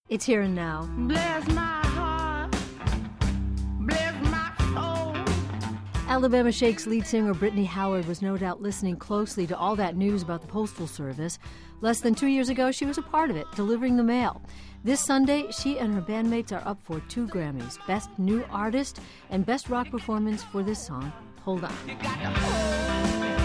It's Here and Now. Bless my heart, bless my soul. Alabama Shakes lead singer Brittany Howard was no doubt listening closely to all that news about the Postal Service. Less than 2 years ago, she was a part of it, delivering the mail. This Sunday, she and her bandmates are up for 2 Grammys, Best New Artist and Best Rock Performance for this song, Hold On. You got to hold on.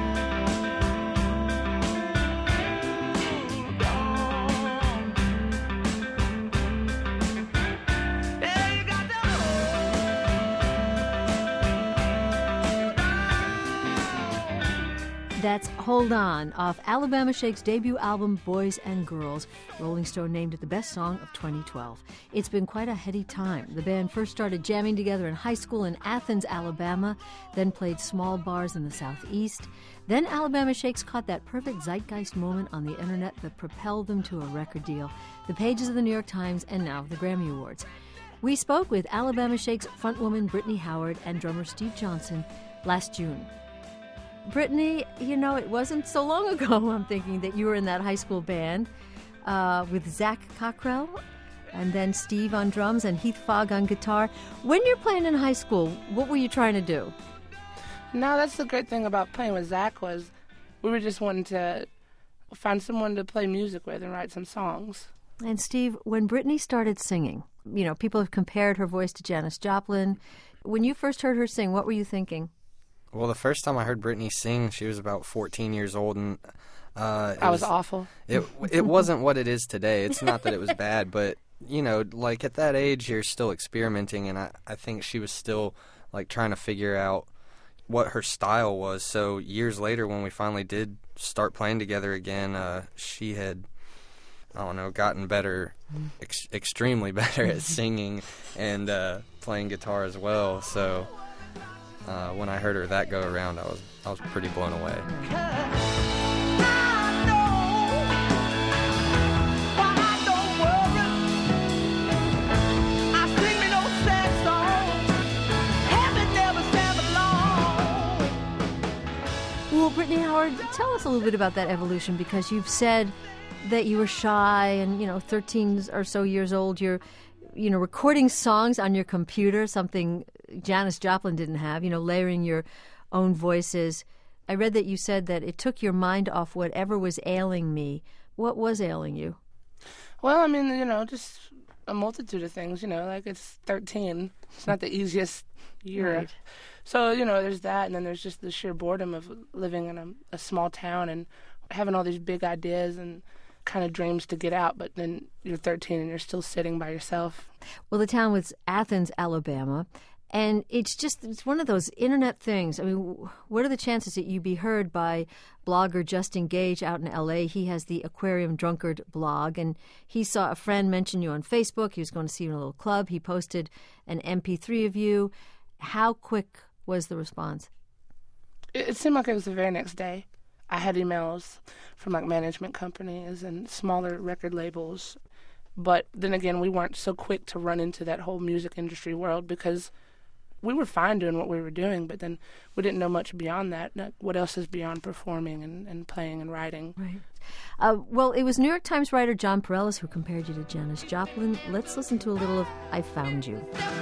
Yeah, you got to hold on. That's Hold On, off Alabama Shake's debut album, Boys and Girls. Rolling Stone named it the best song of 2012. It's been quite a heady time. The band first started jamming together in high school in Athens, Alabama, then played small bars in the Southeast. Then Alabama Shakes caught that perfect zeitgeist moment on the internet that propelled them to a record deal, the pages of the New York Times, and now the Grammy Awards. We spoke with Alabama Shakes frontwoman Brittany Howard and drummer Steve Johnson last June. Brittany, you know, it wasn't so long ago, I'm thinking, that you were in that high school band with Zach Cockrell and then Steve on drums and Heath Fogg on guitar. When you're playing in high school, what were you trying to do? No, that's the great thing about playing with Zach was we were just wanting to find someone to play music with and write some songs. And Steve, when Brittany started singing, you know, people have compared her voice to Janis Joplin. When you first heard her sing, what were you thinking? Well, the first time I heard Brittany sing, she was about 14 years old, and I was awful. It wasn't what it is today. It's not that it was bad, but, you know, like at that age, you're still experimenting, and I think she was still, like, trying to figure out what her style was. So years later, when we finally did start playing together again, she had, I don't know, gotten better, extremely better at singing and playing guitar as well. So when I heard her that go around, I was pretty blown away. Well, Brittany Howard, tell us a little bit about that evolution, because you've said that you were shy and, 13 or so years old, you're, recording songs on your computer, something Janis Joplin didn't have, layering your own voices. I read that you said that it took your mind off whatever was ailing me. What was ailing you? Well, I mean, just a multitude of things, like it's 13. It's not the easiest year. Right. So, there's that, and then there's just the sheer boredom of living in a small town and having all these big ideas and kind of dreams to get out, but then you're 13 and you're still sitting by yourself. Well, the town was Athens, Alabama, and it's one of those internet things. I mean, what are the chances that you be heard by blogger Justin Gage out in L.A.? He has the Aquarium Drunkard blog, and he saw a friend mention you on Facebook. He was going to see you in a little club. He posted an MP3 of you. How quick was the response? It seemed like it was the very next day. I had emails from management companies and smaller record labels. But then again, we weren't so quick to run into that whole music industry world because we were fine doing what we were doing, but then we didn't know much beyond that. What else is beyond performing and playing and writing? Right. Well, it was New York Times writer John Perellis who compared you to Janis Joplin. Let's listen to a little of I Found You.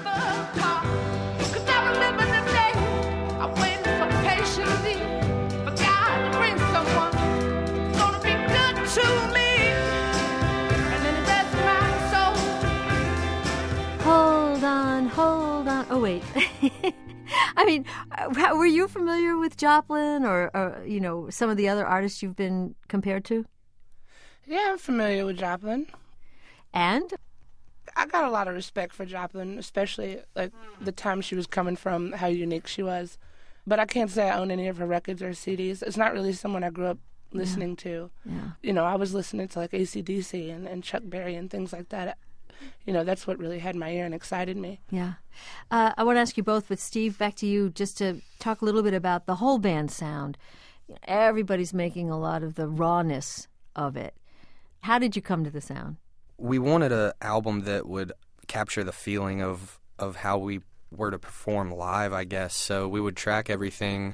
Hold on. Oh, wait. I mean, were you familiar with Joplin or some of the other artists you've been compared to? Yeah, I'm familiar with Joplin. And? I got a lot of respect for Joplin, especially the time she was coming from, how unique she was. But I can't say I own any of her records or CDs. It's not really someone I grew up listening to. Yeah. I was listening to AC/DC and Chuck Berry and things like that. That's what really had my ear and excited me. Yeah. I want to ask you both, but Steve, back to you, just to talk a little bit about the whole band sound. Everybody's making a lot of the rawness of it. How did you come to the sound? We wanted an album that would capture the feeling of how we were to perform live, I guess. So we would track everything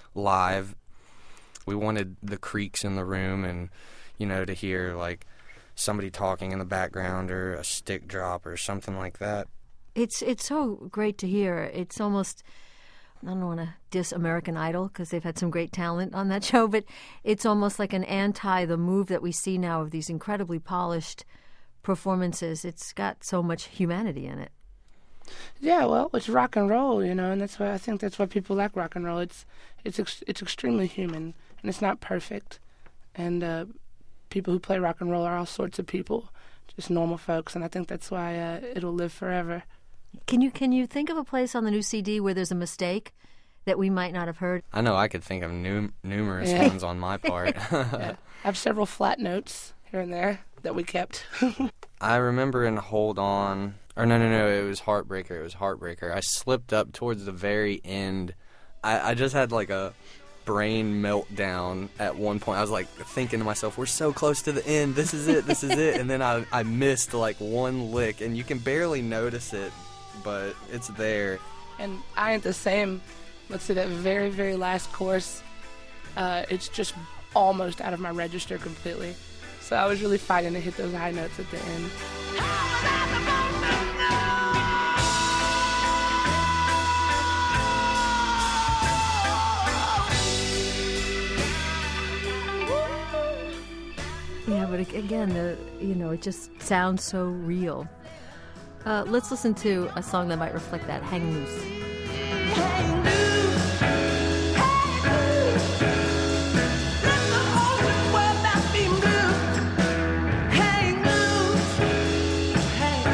live. We wanted the creaks in the room and, to hear somebody talking in the background or a stick drop or something like that. It's so great to hear. It's almost, I don't want to diss American Idol because they've had some great talent on that show, but it's almost like an the move that we see now of these incredibly polished performances. It's got so much humanity in it. Yeah, well, it's rock and roll, and that's why I think that's why people like rock and roll. It's extremely human, and it's not perfect. And people who play rock and roll are all sorts of people, just normal folks, and I think that's why it'll live forever. Can you think of a place on the new CD where there's a mistake that we might not have heard? I know I could think of numerous ones on my part. Yeah. I have several flat notes here and there that we kept. I remember in Hold On, or no, it was Heartbreaker. I slipped up towards the very end. I just had like a brain meltdown at one point. I was like thinking to myself, we're so close to the end, this is it. And then I missed like one lick, and you can barely notice it, but it's there. And I ain't the same. Let's see, that very, very last chorus, it's just almost out of my register completely. So I was really fighting to hit those high notes at the end. Yeah, but again, it just sounds so real. Let's listen to a song that might reflect that, Hang Loose. Hang loose, hang loose. Let the whole world not be moved. Hang loose,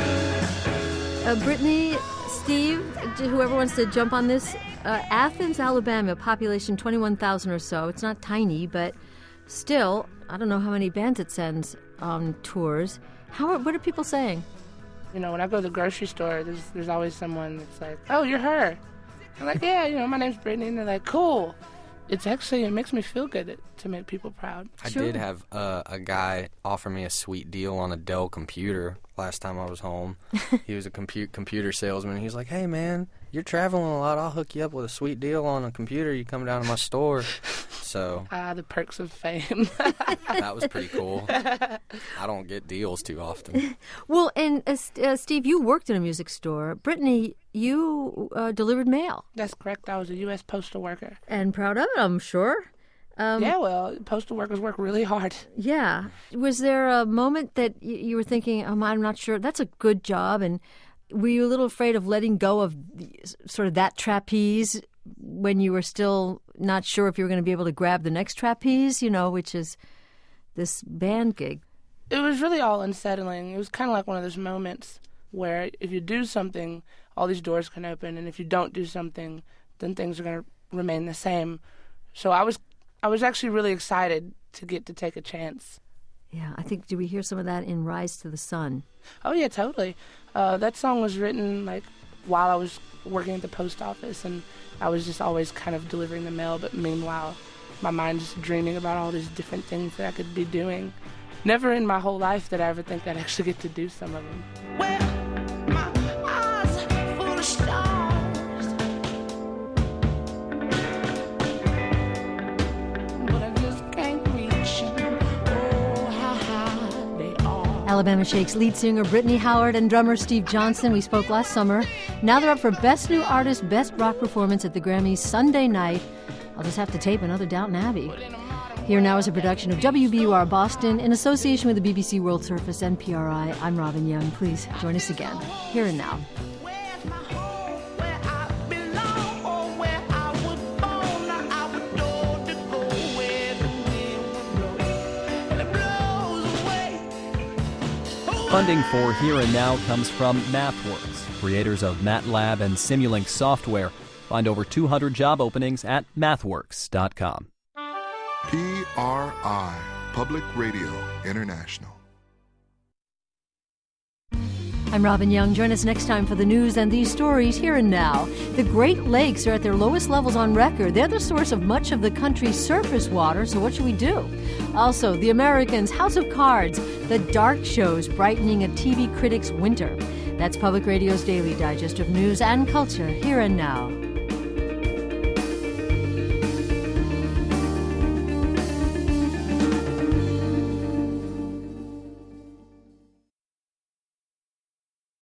hang loose. Brittany, Steve, whoever wants to jump on this, Athens, Alabama, population 21,000 or so. It's not tiny, but still, I don't know how many bands it sends on tours. What are people saying? When I go to the grocery store, there's always someone that's like, "Oh, you're her." I'm like, "Yeah, my name's Brittany," and they're like, "Cool." It makes me feel good to make people proud. I did have a guy offer me a sweet deal on a Dell computer last time I was home. He was a computer salesman. He was like, "Hey, man, you're traveling a lot. I'll hook you up with a sweet deal on a computer. You come down to my store." So the perks of fame. that was pretty cool. I don't get deals too often. Well, and Steve, you worked in a music store. Brittany, you delivered mail. That's correct. I was a U.S. postal worker. And proud of it, I'm sure. Yeah, well, postal workers work really hard. Yeah. Was there a moment that you were thinking, I'm not sure, that's a good job, and were you a little afraid of letting go of sort of that trapeze when you were still not sure if you were going to be able to grab the next trapeze, which is this band gig? It was really all unsettling. It was kind of like one of those moments where if you do something, all these doors can open, and if you don't do something, then things are going to remain the same. So I was actually really excited to get to take a chance. Yeah, I think, did we hear some of that in Rise to the Sun? Oh, yeah, totally. That song was written, while I was working at the post office, and I was just always kind of delivering the mail, but meanwhile, my mind just dreaming about all these different things that I could be doing. Never in my whole life did I ever think I'd actually get to do some of them. Well, my eyes full of stars, but I just can't reach them. Oh, how high they are. Alabama Shakes lead singer Brittany Howard and drummer Steve Johnson. We spoke last summer. Now they're up for Best New Artist, Best Rock Performance at the Grammys Sunday night. I'll just have to tape another Downton Abbey. Here Now is a production of WBUR Boston in association with the BBC World Service and PRI. I'm Robin Young. Please join us again. Here and Now. Where's my home, where I belong, or where I was born? I would know to go where the wind would blow, and it blows away. Funding for Here and Now comes from MathWorks, creators of MATLAB and Simulink software. Find over 200 job openings at mathworks.com. PRI, Public Radio International. I'm Robin Young. Join us next time for the news and these stories here and now. The Great Lakes are at their lowest levels on record. They're the source of much of the country's surface water, so what should we do? Also, The Americans, House of Cards, the dark shows brightening a TV critic's winter. That's Public Radio's daily digest of news and culture here and now.